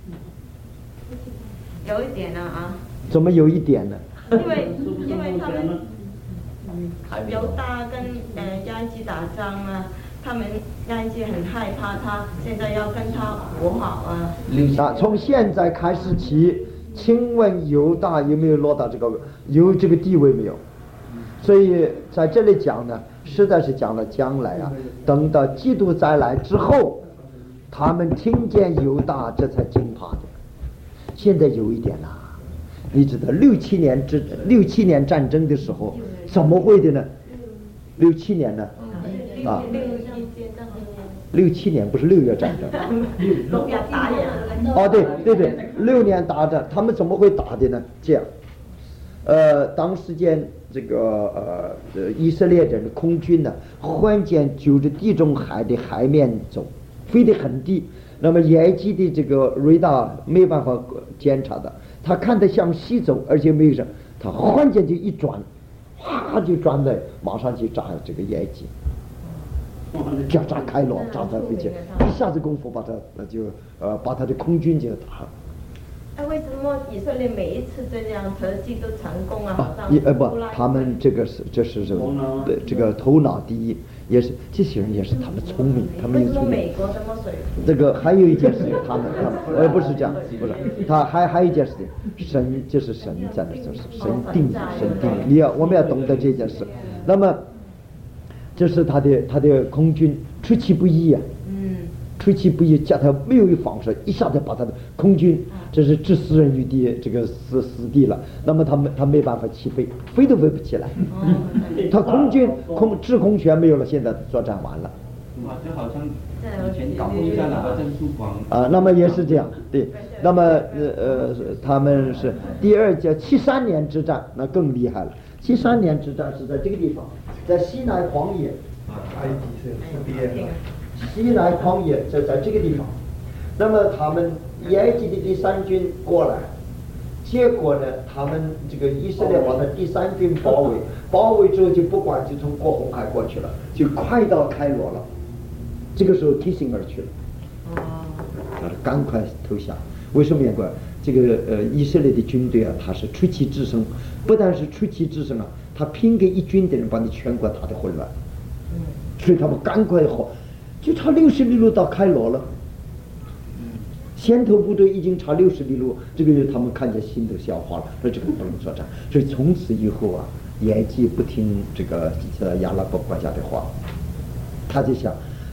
Speaker 6: 有一点了啊。
Speaker 1: 怎么有一点呢？
Speaker 6: 因为因为他们犹大跟呃埃及打仗啊，他们埃及很害怕他，现在要跟他和好啊。
Speaker 1: 啊，从现在开始起。请问犹大有没有落到这个有这个地位没有？所以在这里讲呢，实在是讲了将来啊，等到基督再来之后，他们听见犹大，这才惊怕的。现在有一点啦、啊，你知道六七年之六七年战争的时候，怎么会的呢？六七年呢？啊，六七年不是六月战争，
Speaker 6: 六月打呀。
Speaker 1: 哦，对对对，六年打仗，他们怎么会打的呢？这样，呃，当时间这个呃以色列人的空军呢，忽然间就着地中海的海面走，飞得很低。那么埃及的这个雷达没办法检查的，他看得向西走，而且没有什么，他忽然间就一转，哗就转在，马上就炸这个埃及。叫炸开罗，炸在飞机，一下子功夫把他那就呃把他的空军就打了。
Speaker 6: 那、啊、为什么以色列每一次这样特技都成功啊？
Speaker 1: 啊，也呃不，他们这个是这是这个对这个头脑第一，也是这些人也是他们聪明，他们有聪明。
Speaker 6: 美国这么水？
Speaker 1: 这个还有一件事情，他们他们呃不是这样，不是，他还还有一件事情，神就是神在那就是神定神定，你要我们要懂得这件事，那么。这是他的他的空军出其不意啊，嗯，出其不意，叫他没有防守，一下子把他的空军，这是置死人于地这个死死地了。那么他没他没办法起飞，飞都飞不起来。他空军空制空权没有了，现在作战完了。
Speaker 10: 啊，就好像以前搞一下哪个珍珠港
Speaker 1: 啊，那么也是这样，对。那么呃呃，他们是第二叫七三年之战，那更厉害了。七三年之战是在这个地方。在西奈旷野，
Speaker 9: 埃及是这边，
Speaker 1: 西奈旷野在在这个地方，那么他们埃及的第三军过来，结果呢，他们这个以色列把他第三军包围，包围之后就不管，就从过红海过去了，就快到开罗了。这个时候提醒而去了，哦，赶快投降。为什么呀？这个呃以色列的军队啊，他是出奇制胜，不但是出奇制胜啊。他拼给一军的人把你全国打得混乱，嗯，所以他们赶快好，就差六十里路到开罗了。嗯，先头部队已经差六十里路，这个他们看见心头消化了，说这个不能作战。所以从此以后啊，埃及不听这个呃亚拉伯国家的话，他就想，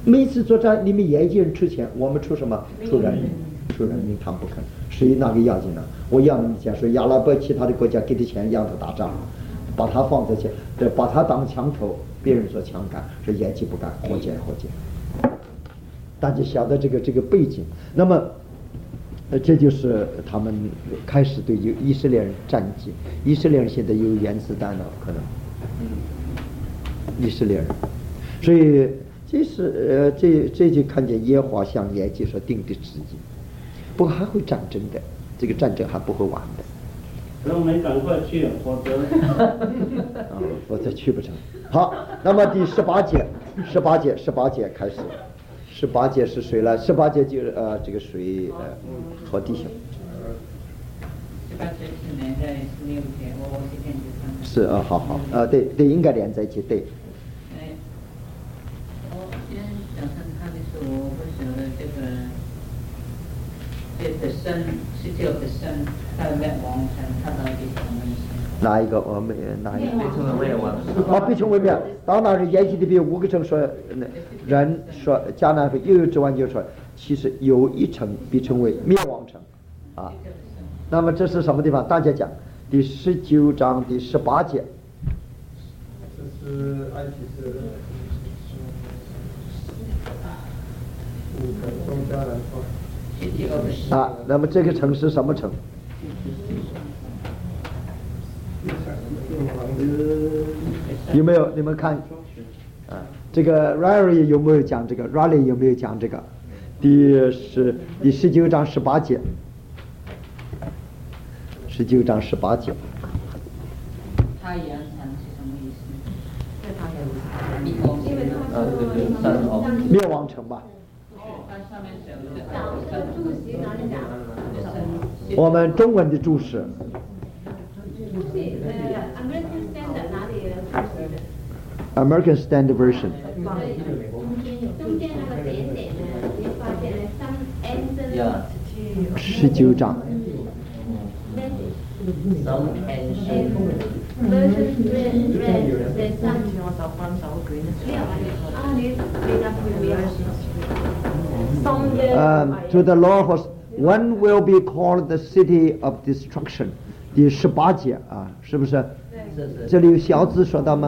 Speaker 1: 每次作战，你们耶基人出钱，我们出什么？出人民，出人民，他们不肯。谁那个要紧呢？我要你的钱，说阿拉伯其他的国家给的钱让他打仗，把他放在前，对，把他当枪头，别人说枪杆，说耶基不敢，火箭火箭。大家晓得这个这个背景，那么，呃，这就是他们开始对以色列人战绩。以色列人现在有原子弹了，可能，以色列人，所以这是呃，这这就看见耶和华向耶基所定的旨意。不过还会战争的，这个战争还不会完的。
Speaker 4: 可能没赶快去，否则，
Speaker 1: 啊，否则去不成。好，那么第十八节，十八节，十八节开始。十八节是谁了？十八节就是呃，这个谁呃和弟兄。
Speaker 11: 十八节是连在十六节，我我这边就看看。
Speaker 1: 是啊，好好，呃，对对，应该连在一起，对。
Speaker 11: 哎，我今天早上看的时候，我不晓得这个这个生是叫的生，它的灭亡城，它到底什么意思？
Speaker 1: 哪一个？我没哪一个？
Speaker 11: 被称为灭亡。
Speaker 1: 啊，被称为灭。到那儿耶基里边五个城说，人说迦南会又有指望，就说其实有一城被称为灭亡城，啊。那么这是什么地方？大家讲，第十九章第十八节。
Speaker 9: 这是埃及是五城中迦南方。
Speaker 1: 啊，那么这个城是什么城？有没有你们看啊？这个 Rary 有没有讲这个 ？Rally 有没有讲这个？第十第十九章十八节，十九章十八节。
Speaker 11: 太阳城是什么意思？
Speaker 1: 灭亡城吧。我们中文的注释。American Standard Version。十九章。Um, to the Lord was one will be called the city of destruction。第十八节啊，是不是？这里有小字说到吗？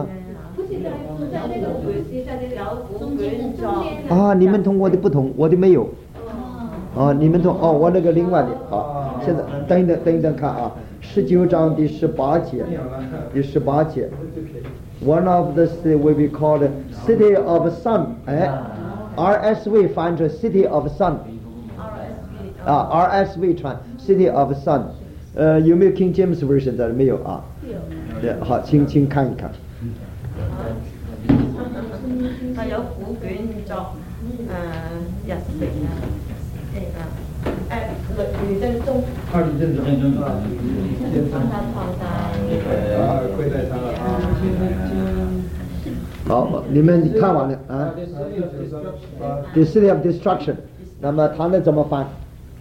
Speaker 1: 啊，你们同我的不同，我的没有。哦，你们同哦，我那个另外的好。现在等一等，等一等看啊，十九章第十八节，第十八节 ，One of the city will be called City of Sun。哎 ，R S V 翻成 City of Sun。啊 ，R S V 传 City of Sun。呃，有没有 King James Version 的？没有啊。对，好，请请看一看。
Speaker 6: 它有苦卷作誒日曆啊，誒誒呂振中，
Speaker 9: 二吕振中啊，
Speaker 6: 放他放在
Speaker 9: 啊，跪在他啊。
Speaker 1: 好，你们看完了啊？ The City of Destruction， 那么它能怎么翻？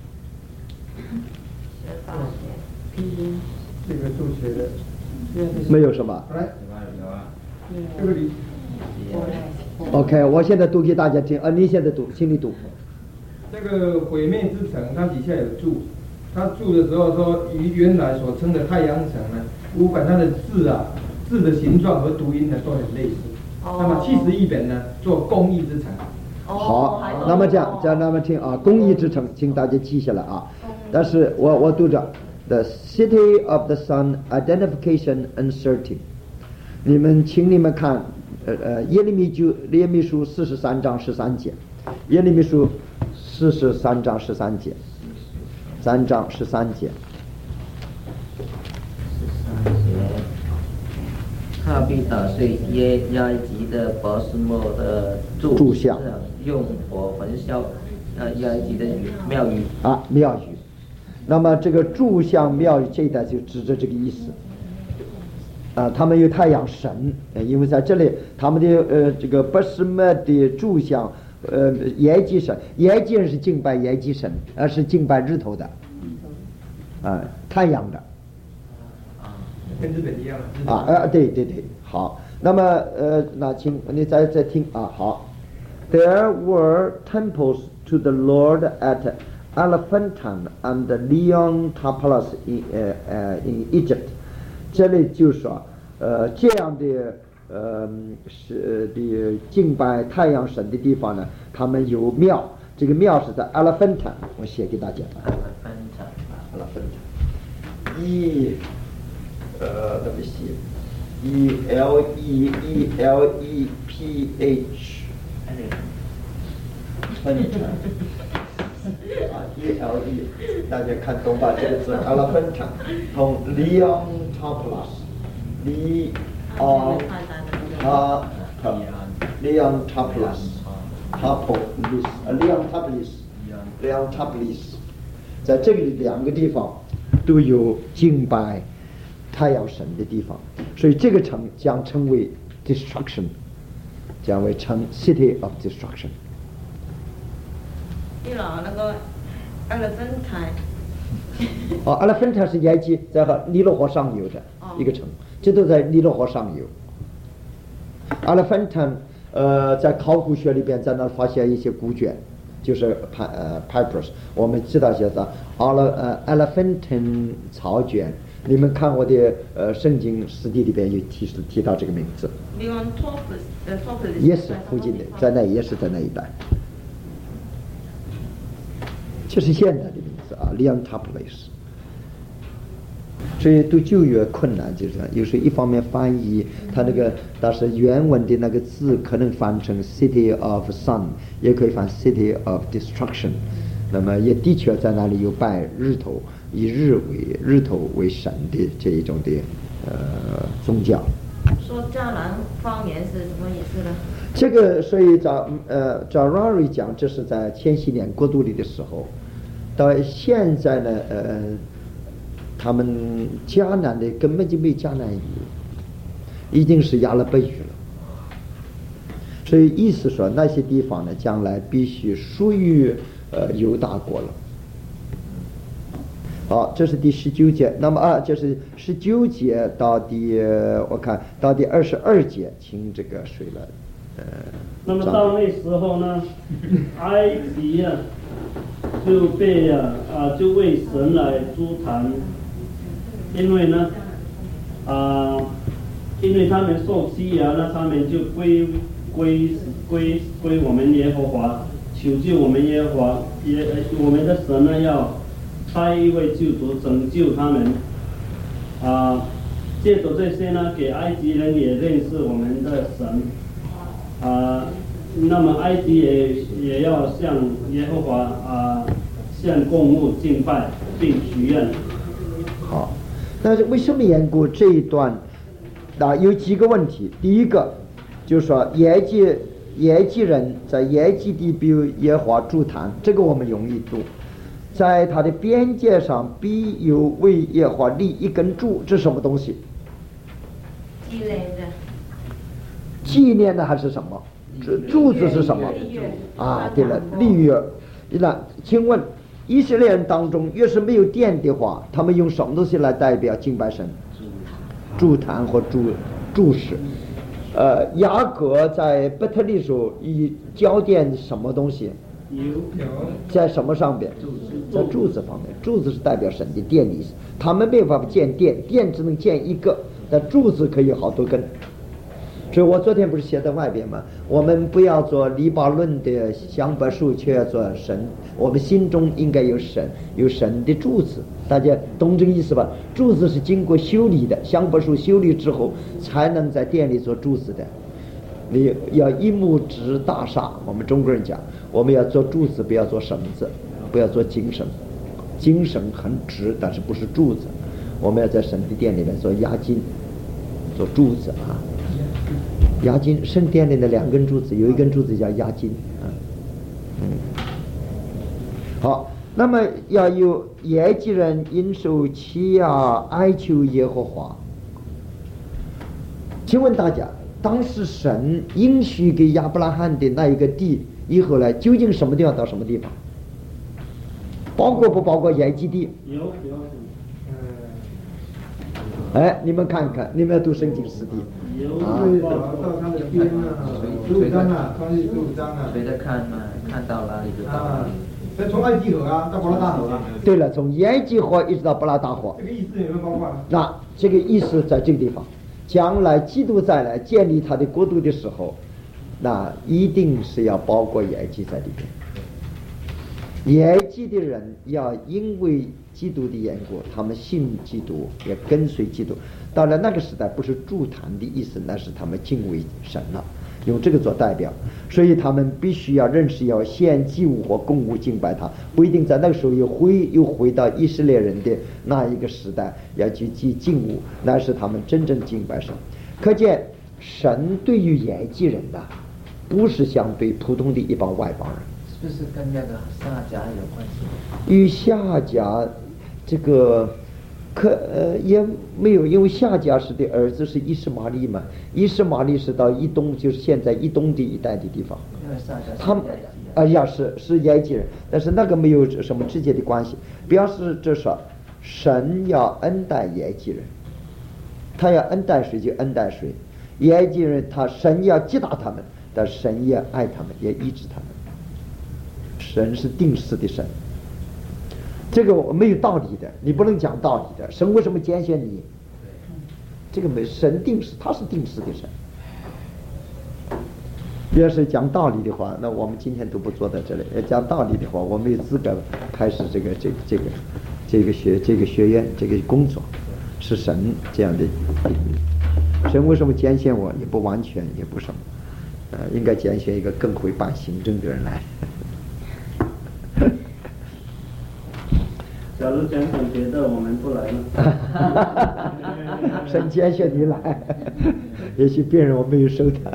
Speaker 9: 这个注写的
Speaker 1: 没有什么。
Speaker 9: 来，这个里。
Speaker 1: OK， 我现在读给大家听，啊，你现在读，请你读。
Speaker 9: 这个毁灭之城，它底下有注，它注的时候说，与原来所称的太阳城呢，不管它的字啊，字的形状和读音呢都很类似。那么七十译本呢，做公义之城。
Speaker 1: 好，那么这样，这样那么听啊，公义之城，请大家记下来啊。但是我我读着 ，The City of the Sun Identification Uncertain。你们，请你们看。呃呃，耶利米就耶利米书四十三章十三节，耶利米书四十三章十三节，三章十三节。
Speaker 12: 十三节，他必打碎耶埃及的波斯莫的柱像，用火焚烧呃埃及的庙宇
Speaker 1: 啊庙宇。那么这个柱像庙宇这一带就指着这个意思。啊，他们有太阳神，呃，因为在这里他们的呃这个波斯莫的柱像，呃，耶基神，耶基人是敬拜耶基神，而是敬拜日头的，啊，太阳的，
Speaker 9: 跟日本一样
Speaker 1: 啊，呃，对对对，好，那么呃，那请你再再听啊，好， There were temples to the Lord at Elephantine and Leontopolis in, uh, uh, in Egypt. 这里就说，呃，这样的呃是的敬拜太阳神的地方呢，他们有庙，这个庙是在 Elephantine， 我写给大家。Elephantine。E， 呃 ，let me see，E L E E L E P H。啊 ，E L E， 大家看懂吧？这个字 Elephantine 同 Leontopolis，Leon 啊 Leontopolis，Leontopolis，Leontopolis，在这里两个地方都有敬拜太阳神的地方，所以这个城将称为 destruction， 将为称 city of destruction。
Speaker 6: 伊朗那个 Elephantine，
Speaker 1: 哦 ，Elephantine 是埃及在尼罗河上游的一个城，这都在尼罗河上游。Elephantine， 呃，在考古学里边，在那发现一些古卷，就是呃 papyrus， 我们知道现在 Ele 呃 Elephantine 草卷，你们看我的呃圣经史地里边有提提到这个名字。
Speaker 6: Leontopolis，
Speaker 1: 也是附近的，在那也是在那一带。这是现代的名字啊 ，Leontopolis。所以读旧约困难就是这样，有时候一方面翻译它那个，但是原文的那个字可能翻成 City of Sun， 也可以翻 City of Destruction。那么也的确在那里有拜日头，以日为日头为神的这一种的呃宗教。
Speaker 6: 说迦南方言是什么意思呢？
Speaker 1: 这个所以找呃找 Rory 讲，这是在千禧年国度里的时候，到现在呢呃，他们迦南的根本就没迦南语，已经是亚拉伯语了。所以意思说那些地方呢，将来必须属于呃犹大国了。好，这是第十九节。那么啊，这是十九节到第我看到第二十二节，请这个水了。呃，
Speaker 4: 那么到那时候呢，埃及啊就被啊啊就为神来筑坛，因为呢啊，因为他们受欺压，那他们就归归归归我们耶和华，求救我们耶和华，耶我们的神呢要派一位救主拯救他们啊，借着这些呢，给埃及人也认识我们的神。啊，那么埃及也也要向耶和华啊向供物敬拜并许愿。
Speaker 1: 好，那为什么缘故这一段啊有几个问题？第一个就是说埃及埃及人在埃及地比耶和华筑坛，这个我们容易读。在他的边界上必有为耶和华立一根柱，这是什么东西？
Speaker 6: 积累的。
Speaker 1: 纪念的还是什么？柱子是什么？啊，对了，立约。那请问以色列人当中，越是没有殿的话，他们用什么东西来代表敬拜神？柱坛或柱柱石。呃，雅各在伯特利时候以交奠什么东西？在什么上边？在柱子方面。柱子是代表神的殿的意思。他们没有办法建殿，殿只能建一个，但柱子可以有好多根。所以我昨天不是写在外边吗？我们不要做黎巴嫩的香柏树，却要做神。我们心中应该有神，有神的柱子。大家懂这个意思吧？柱子是经过修理的，香柏树修理之后才能在店里做柱子的。你要一木直大厦，我们中国人讲，我们要做柱子，不要做绳子，不要做精绳。精绳很直，但是不是柱子。我们要在神的殿里面做押金，做柱子啊。押金，圣殿里的两根柱子，有一根柱子叫押金啊。嗯，好，那么要有埃及人因受欺压哀求耶和华。请问大家，当时神应许给亚伯拉罕的那一个地以后呢，究竟什么地方到什么地方？包括不包括埃及地？
Speaker 4: 有有。
Speaker 1: 哎，你们看看，你们要读圣经史地。
Speaker 4: 有
Speaker 1: 啊
Speaker 9: 最少到他的边啊，十五章啊，创世十五章啊。
Speaker 12: 随着看嘛，看到哪里就到哪里。
Speaker 9: 那从埃及河啊到伯拉大河啊。
Speaker 1: 对了，从埃及河一直到伯拉大河。
Speaker 9: 这个意思有没有包括？
Speaker 1: 那这个意思在这个地方，将来基督再来建立他的国度的时候，那一定是要包括埃及在里边。埃及的人要因为基督的缘故，他们信基督，也跟随基督。到了那个时代，不是助坛的意思，那是他们敬畏神了，用这个做代表，所以他们必须要认识，要献祭物或供物敬拜他。不一定在那个时候又回又回到以色列人的那一个时代，要去祭敬物，那是他们真正敬拜神。可见神对于埃及人呐，不是相对普通的一帮外邦人。
Speaker 12: 是不是跟那个夏甲有关系？
Speaker 1: 与夏甲这个可呃也没有，因为夏甲氏的儿子是伊斯玛利嘛，伊斯玛利是到以东，就是现在以东的一带的地方。
Speaker 12: 因为夏甲
Speaker 1: 他们啊呀是是埃及人，但是那个没有什么直接的关系。表示这说神要恩待埃及人，他要恩待谁就恩待谁。埃及人他神要击打他们，但神也爱他们，也医治他们。神是定时的神，这个没有道理的，你不能讲道理的。神为什么拣选你？这个没神定时，他是定时的神。要是讲道理的话，那我们今天都不坐在这里。要讲道理的话，我没有资格开始这个这个这个这个学这个学院这个工作，是神这样的。神为什么拣选我？也不完全，也不什么，呃，应该拣选一个更会办行政的人来。
Speaker 4: 假如讲讲别的，我们不来了。
Speaker 1: 神拣选你来，也许别人我没有收他。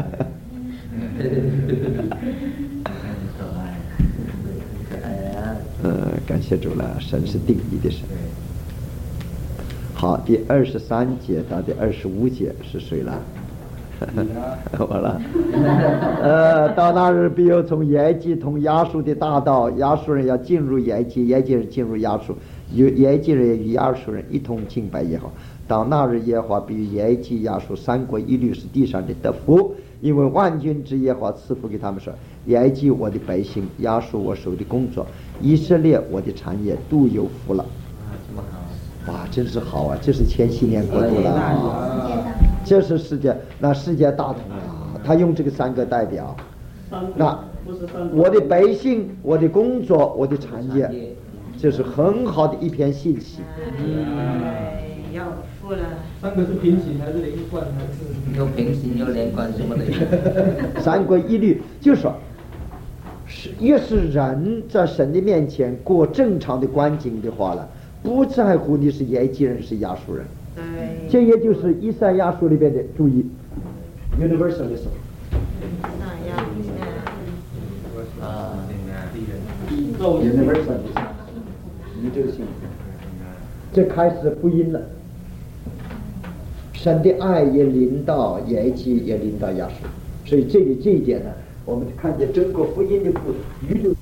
Speaker 1: 嗯，感谢主了，神是定义的神。好，第二十三节到第二十五节是谁了？我了。呃，到那日必有从埃及同亚述的大道，亚述人要进入埃及，埃及人进入亚述，与埃及人与亚述人一同敬拜耶和华。到那日耶和华必与埃及、亚述三国一律是地上的得福，因为万军之耶和华赐福给他们说：埃及我的百姓，亚述我手的工作，以色列我的产业都有福了。哇，真是好啊！这是千禧年国度了啊！这是世界，那世界大同啊！他用这个三个代表，那我的百姓、我的工作、我的产业，这是很好的一篇信息。
Speaker 6: 要富了。
Speaker 9: 三个是平行还是连贯还是？
Speaker 12: 有平行有连贯什么的。
Speaker 1: 三国一律，就是说，是越是人在神的面前过正常的关景的话了。不在乎你是埃及人是亚述人，这也就是以赛亚书里边的注意 universalism。啊 ，universalism， 宇宙性。这开始福音了，神的爱也临到埃及，也临到亚述，所以这里这一点呢，我们看见整个福音的宇宙。